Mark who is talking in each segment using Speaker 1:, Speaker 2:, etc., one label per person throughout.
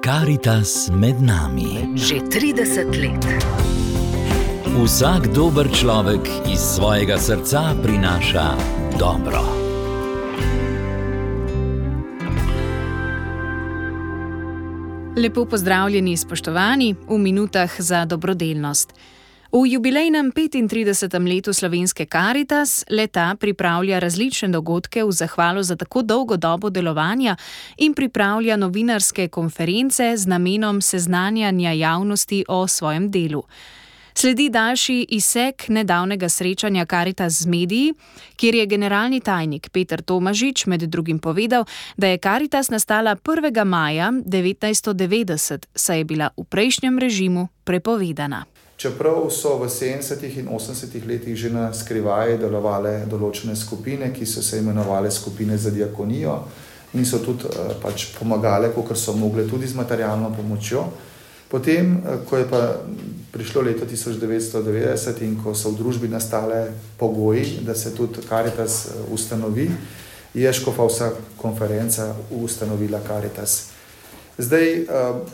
Speaker 1: Karitas med nami.
Speaker 2: Že 30 let.
Speaker 1: Vsak dober človek iz svojega srca prinaša dobro.
Speaker 3: Lepo pozdravljeni, spoštovani, v minutah za dobrodelnost. V jubilejnem 35. letu slovenske Karitas le-ta pripravlja različne dogodke v zahvalo za tako dolgo dobo delovanja in pripravlja novinarske konference z namenom seznanjanja javnosti o svojem delu. Sledi daljši izsek nedavnega srečanja Karitas z mediji, kjer je generalni tajnik Peter Tomažič med drugim povedal, da je Karitas nastala 1. maja 1990, saj je bila v prejšnjem režimu prepovedana.
Speaker 4: Čeprav so v 70. in 80. letih že na skrivaj delovale določene skupine, ki so se imenovale skupine za diakonijo in so tudi pomagale, kolikor so mogle, tudi z materialno pomočjo. Potem, ko je pa prišlo leto 1990 in ko so v družbi nastale pogoji, da se tudi Karitas ustanovi, je škofovska konferenca ustanovila Karitas. Zdaj,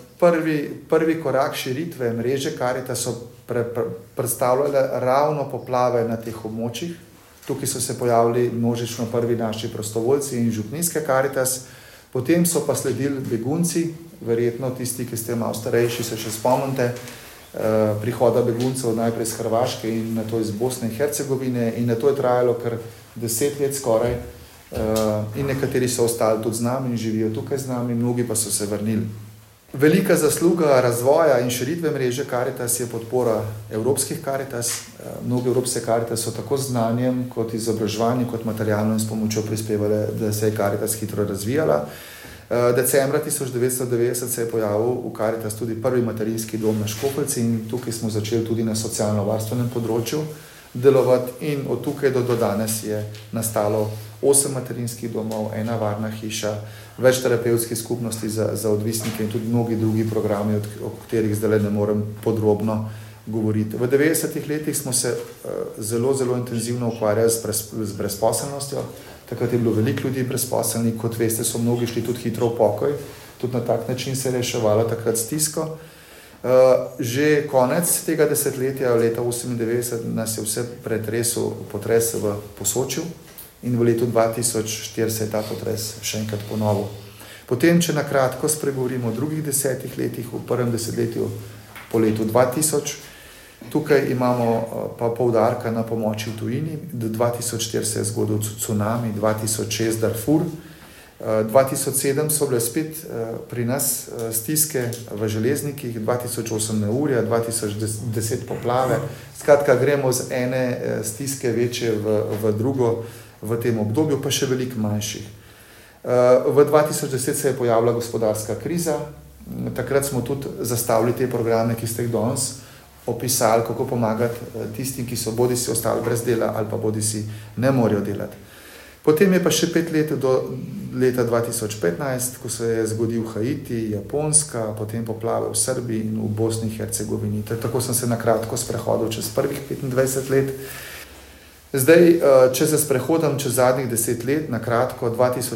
Speaker 4: prvi korak širitve mreže Karitas so predstavljale ravno poplave na teh območjih. Tukaj so se pojavili množično prvi naši prostovoljci in župnijske Karitas, potem so pa sledili begunci, verjetno tisti, ki ste malo starejši, se še spomnite prihoda beguncev najprej iz Hrvaške in nato iz Bosne in Hercegovine, in nato je trajalo kar 10 let skoraj, in nekateri so ostali tudi z nami in živijo tukaj z nami, mnogi pa so se vrnili. Velika zasluga razvoja in širitve mreže Karitas je podpora evropskih Karitas. Mnoge evropske Karitas so tako z znanjem kot izobraževanjem kot materialno in s pomočjo prispevale, da se je Karitas hitro razvijala. Decembra 1990 se je pojavil v Karitas tudi prvi materinski dom na Škofljici in tukaj smo začeli tudi na socialno-varstvenem področju delovati, in od tukaj do danes je nastalo 8 materinskih domov, 1 varna hiša, več terapevtskih skupnosti za odvisnike in tudi mnogi drugi programi, o katerih zdaj ne morem podrobno govoriti. V 90. letih smo se zelo intenzivno ukvarjali z brezposelnostjo. Takrat je bilo veliko ljudi brezposelnih, kot veste, so mnogi šli tudi hitro v pokoj, tudi na tak način se je reševala takrat stisko. Že konec tega desetletja, leta 1998, nas je vse pretresel potres v Posočju in v letu 2004 se je ta potres še enkrat ponovil. Potem, če na kratko spregovorimo o drugih 10 letih, v prvem desetletju po letu 2000, tukaj imamo pa poudarka na pomoči v tujini. Do 2004 se je zgodil tsunami, 2006 Darfur, 2007 so bile spet pri nas stiske v železnikih, 2008 neurja, 2010 poplave. Skratka, gremo z ene stiske večje v drugo v tem obdobju, pa še veliko manjših. V 2010 se je pojavila gospodarska kriza, takrat smo tudi zastavili te programe, ki ste jih danes opisali, kako pomagati tistim, ki so bodisi ostali brez dela ali pa bodisi ne morejo delati. Potem je pa še 5 let do leta 2015, ko se je zgodil Haiti, Japonska, potem poplave v Srbiji in v Bosni in Hercegovini. Tako sem se na kratko sprehodil čez prvih 25 let. Zdaj, če se sprehodam čez zadnjih 10 let, na kratko,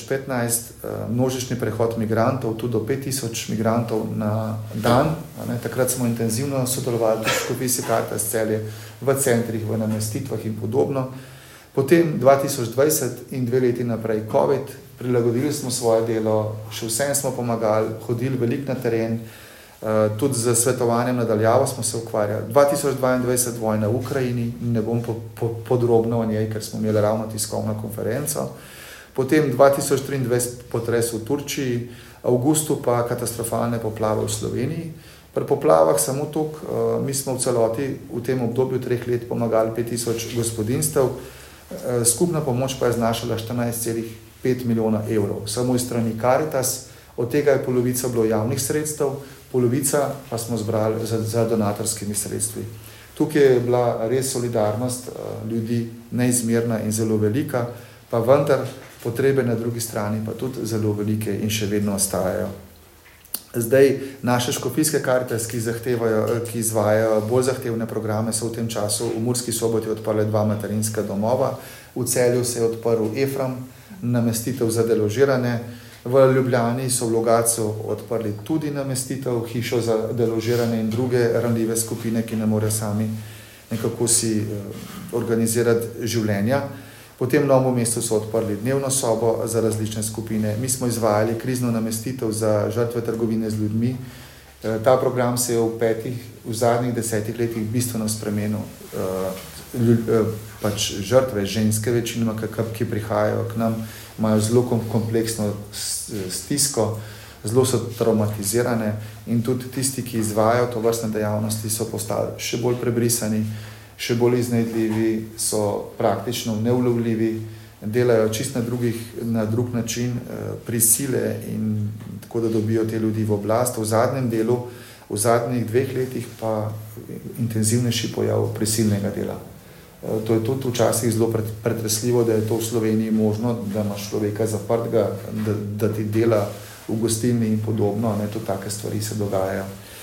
Speaker 4: 2015, množični prehod migrantov, tudi do 5000 migrantov na dan. Takrat smo intenzivno sodelovali tudi v škofijski Karitas Celje, v centrih, v namestitvah in podobno. Potem 2020 in 2 leti naprej COVID, prilagodili smo svoje delo, še vsem smo pomagali, hodili veliko na teren, tudi z svetovanjem nadaljavo smo se ukvarjali. 2022 vojna v Ukrajini, ne bom podrobno o njej, ker smo imeli ravno tiskovno konferenco. Potem 2023 potres v Turčiji, avgustu pa katastrofalne poplave v Sloveniji. Pri poplavah samo toliko, mi smo v celoti v tem obdobju 3 let pomagali 5000 gospodinjstev, skupna pomoč pa je znašala 14,5 milijona evrov, samo iz strani Karitas, od tega je polovica bilo javnih sredstev, polovica pa smo zbrali za donatorskimi sredstvi. Tukaj je bila res solidarnost ljudi neizmerna in zelo velika, pa vendar potrebe na drugi strani pa tudi zelo velike in še vedno ostajajo. Zdaj, naše škofijske Karitas, ki izvajajo bolj zahtevne programe, so v tem času v Murski Soboti odprle 2 materinska domova, v Celju se je odprl Efram, namestitev za deložirane, V Ljubljani so v Logatcu odprli tudi namestitev, hišo za deložirane in druge ranljive skupine, ki ne morejo sami nekako si organizirati življenja. Potem v Novem mestu so odprli dnevno sobo za različne skupine. Mi smo izvajali krizno namestitev za žrtve trgovine z ljudmi. Ta program se je v zadnjih 10 letih bistveno spremenil. Pač žrtve, ženske večinoma, ki prihajajo k nam, imajo zelo kompleksno stisko, zelo so traumatizirane in tudi tisti, ki izvajajo to vrstne dejavnosti, so postali še bolj prebrisani, še bolj iznajdljivi, so praktično neulovljivi, delajo čist na drug način, prisile in tako da dobijo te ljudi v oblast. V zadnjem delu, v zadnjih 2 letih pa intenzivnejši pojav prisilnega dela. To je tudi včasih zelo pretresljivo, da je to v Sloveniji možno, da imaš človeka zaprtega, da ti dela v gostilni in podobno, tudi take stvari se dogajajo.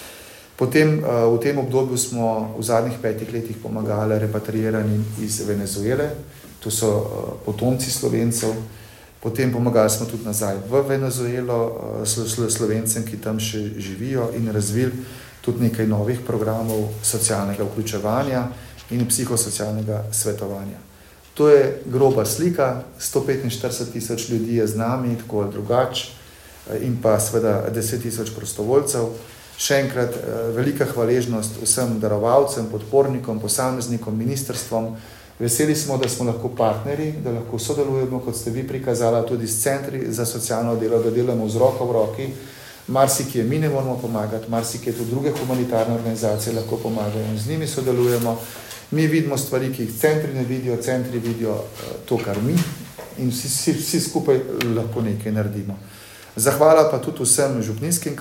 Speaker 4: Potem v tem obdobju smo v zadnjih 5 letih pomagali repatriiranim iz Venezuele, to so potomci Slovencev. Potem pomagali smo tudi nazaj v Venezuelo Slovencem, ki tam še živijo, in razvili tudi nekaj novih programov socialnega vključevanja in psihosocialnega svetovanja. To je groba slika, 145 000 ljudi je z nami, tako ali drugače, in pa seveda 10 000 prostovoljcev. Še enkrat velika hvaležnost vsem darovalcem, podpornikom, posameznikom, ministrstvom. Veseli smo, da smo lahko partnerji, da lahko sodelujemo, kot ste vi prikazali, tudi s centri za socialno delo, da delamo z roko v roki. Marsikje mi ne moramo pomagati, marsikje tudi druge humanitarne organizacije lahko pomagajo in z njimi sodelujemo. Mi vidimo stvari, ki jih centri ne vidijo, centri vidijo to, kar mi, in vsi skupaj lahko nekaj naredimo. Zahvala pa tudi vsem župninskim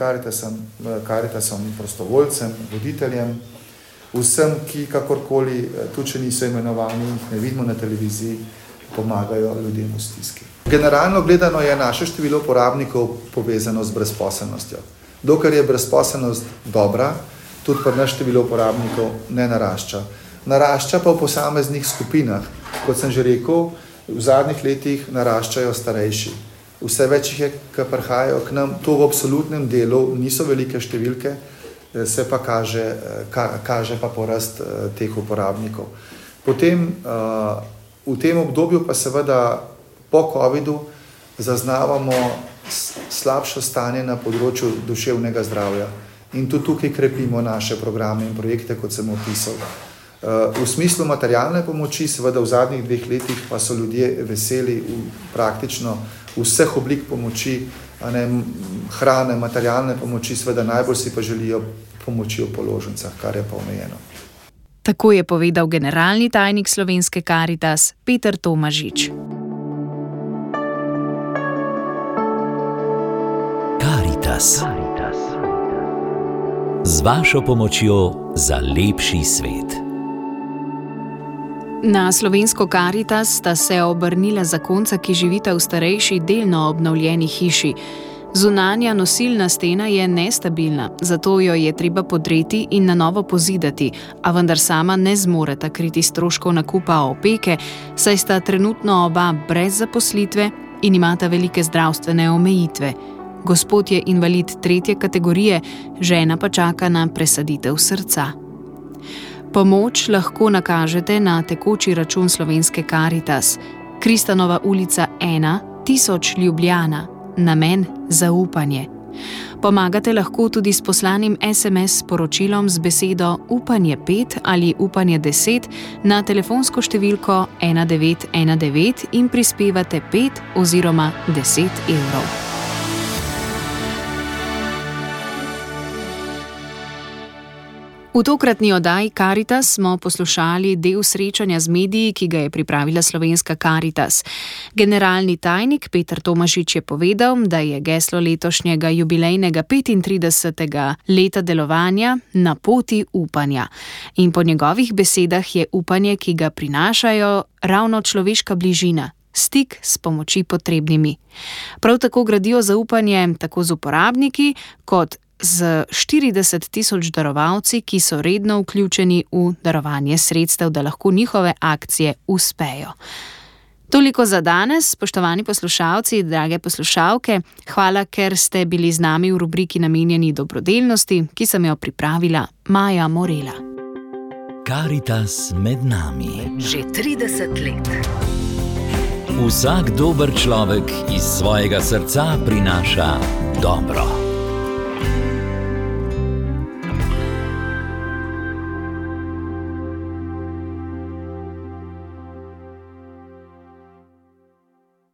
Speaker 4: karitasom, prostovoljcem, voditeljem, vsem, ki kakorkoli, tudi če niso imenovani, jih ne vidimo na televiziji, pomagajo ljudem v stiski. Generalno gledano je naše število uporabnikov povezano z brezposelnostjo. Dokler je brezposelnost dobra, tudi pri nas število uporabnikov ne narašča. Narašča pa v posameznih skupinah. Kot sem že rekel, v zadnjih letih naraščajo starejši. Vse več jih je, ki prihajajo k nam, to v absolutnem delu niso velike številke, se pa kaže pa porast teh uporabnikov. Potem v tem obdobju pa seveda po covidu zaznavamo slabše stanje na področju duševnega zdravja in tudi tukaj krepimo naše programe in projekte, kot sem opisal. V smislu materialne pomoči, seveda v zadnjih 2 letih pa so ljudje veseli praktično vseh oblik pomoči, hrane, materialne pomoči, seveda najbolj si pa želijo pomoči v položnicah, kar je pa omejeno.
Speaker 3: Tako je povedal generalni tajnik Slovenske Karitas Peter Tomažič.
Speaker 1: Karitas. Z vašo pomočjo za lepši svet.
Speaker 3: Na Slovensko Karitas sta se obrnila zakonca, ki živita v starejši, delno obnovljeni hiši. Zunanja nosilna stena je nestabilna, zato jo je treba podreti in na novo pozidati, a vendar sama ne zmoreta kriti stroškov nakupa opeke, saj sta trenutno oba brez zaposlitve in imata velike zdravstvene omejitve. Gospod je invalid 3. kategorije, žena pa čaka na presaditev srca. Pomoč lahko nakažete na tekoči račun Slovenske Karitas, Kristanova ulica 1, 1000 Ljubljana, namen zaupanje. Pomagate lahko tudi s poslanim SMS sporočilom z besedo Upanje 5 ali Upanje 10 na telefonsko številko 1919 in prispevate 5 oziroma 10 evrov. V tokratni oddaji Karitas smo poslušali del srečanja z mediji, ki ga je pripravila Slovenska Karitas. Generalni tajnik Peter Tomažič je povedal, da je geslo letošnjega jubilejnega 35. leta delovanja Na poti upanja. In po njegovih besedah je upanje, ki ga prinašajo, ravno človeška bližina, stik s pomoči potrebnimi. Prav tako gradijo zaupanje tako z uporabniki kot z 40 000 darovalci, ki so redno vključeni v darovanje sredstev, da lahko njihove akcije uspejo. Toliko za danes, spoštovani poslušalci, drage poslušalke. Hvala, ker ste bili z nami v rubriki namenjeni dobrodelnosti, ki sem jo pripravila Maja Morela.
Speaker 1: Karitas med nami.
Speaker 3: Že 30 let.
Speaker 1: Vsak dober človek iz svojega srca prinaša dobro.